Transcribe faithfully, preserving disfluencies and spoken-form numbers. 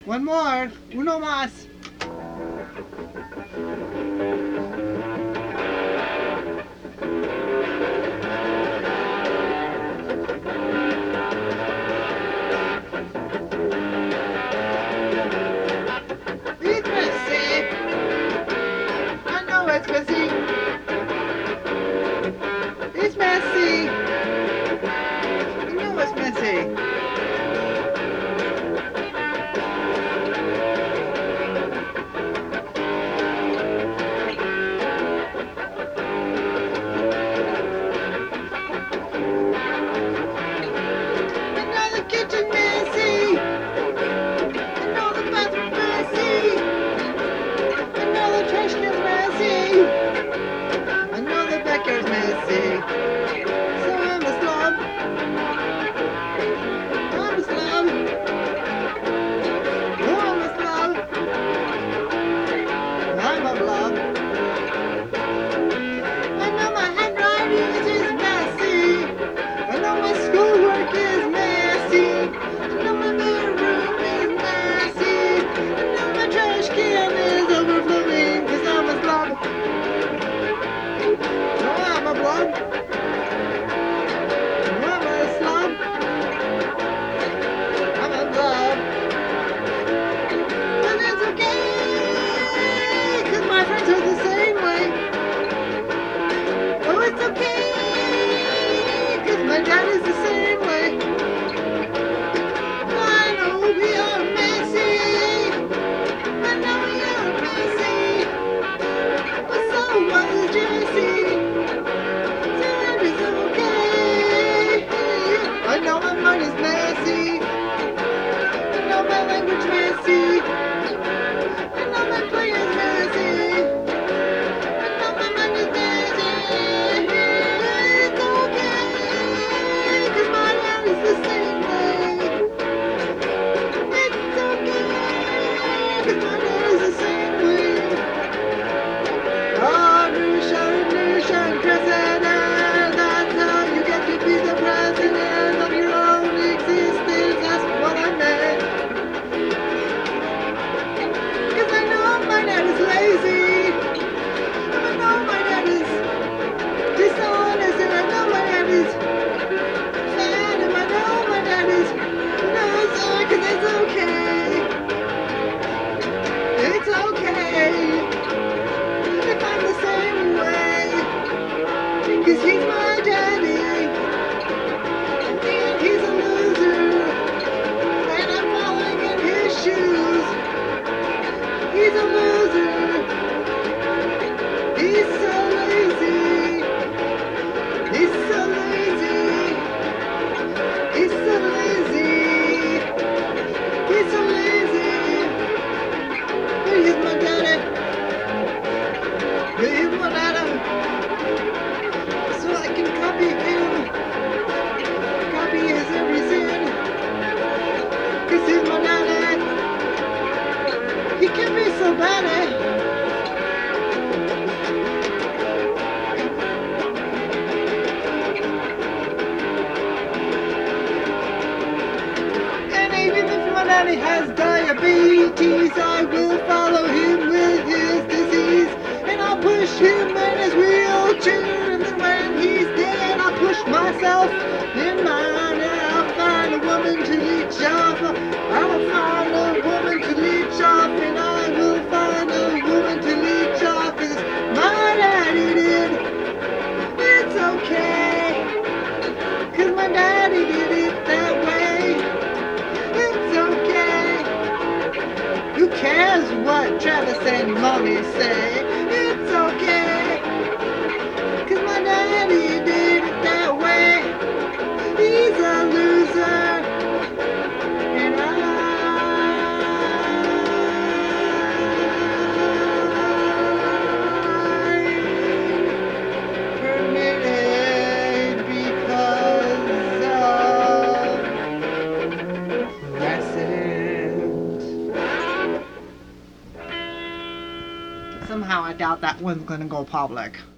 One more. Uno más. It's messy. I know it's messy. It's messy. I know it's messy. Kitchen messy. I know the bathroom messy. I know the trash can's messy. I know the backyard's messy. So I'm a slob. I'm a slob. Oh, I'm a slob. I'm a blob. I know my handwriting is messy. I know my schoolwork is messy. I know my bedroom is messy. I know my trash can is overflowing, cause I'm a slob. Oh, I'm a blob. Oh, I'm a slob. I'm a blob. But it's okay, cause my friends are the same way. Oh, it's okay, cause my dad is the same way. I know we are messy. I know we are messy. But so was Jesse. So that is okay. I know my mind is messy. I know my language messy. I know my play is messy. I know my mind is messy. It's okay, cause my dad is the same way. It's okay, cause my dad is the same way. Oh, Nushan, Nushan, president. That's how you get to be the president of your own existence. That's what I meant. Cause I know my dad is lazy. And I know my dad is dishonest. And I know my dad is fat. And I know my dad is loser. Cause it's okay. It's okay if I'm the same way. Cause he's my daddy. And he's a loser. And I'm falling in his shoes. He's a loser. He's so lazy. He's so lazy. He's so lazy. He's so lazy. But he's my daddy. But he's my daddy. So I can copy him. Copy his every sin. Cause he's my daddy. He can be so bad. And even if my daddy has diabetes, I will follow him with his disease. And I'll push him in his wheelchair. And then when he's dead, I'll push myself in mine. And I'll find a woman to leech off. I'll find a woman to leech off. And I will find a woman to leech off. Cause my daddy did. It's okay. Cause my daddy did it that way. It's okay. Who cares what Travis and mommy say? It's okay. Cause my daddy did it that way. He's a loser. And I permitted because of resident. Somehow I doubt that one's gonna go public.